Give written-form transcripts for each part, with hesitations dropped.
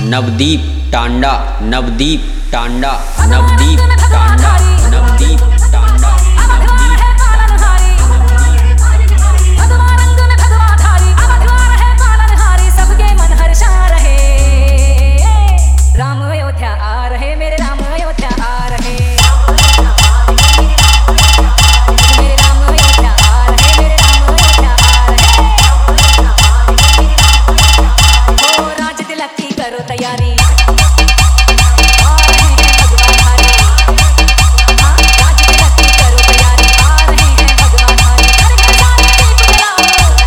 नवदीप टांडा, नवदीप टांडा, नवदीप टांडा, नवदीप टांडा। सबके मन हर्षा रहे, राम अयोध्या आ रहे, मेरे राम अयोध्या आ रहे, मेरे राम अयोध्या आ रहे, मेरे राम अयोध्या आ रहे। हो राज तिलक की करो तैयारी, आ रहे हैं भगवान हरे, हाँ राज तिलक की करो तैयारी, आ रहे हैं भगवान हरे। घर घर सारे दीप जलाओ,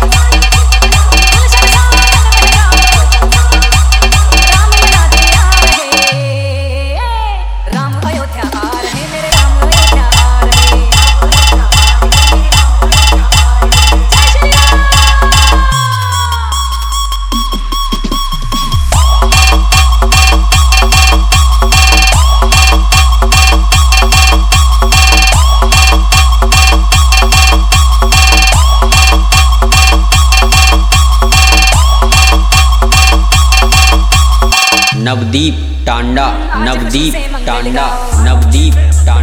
गुलशन सावन महकाओ, राम मनाते आ रहे, राम अयोध्या आ रहे, मेरे राम अयोध्या आ रहे। जय श्री राम। नवदीप टांडा, नवदीप टांडा, नवदीप टांडा।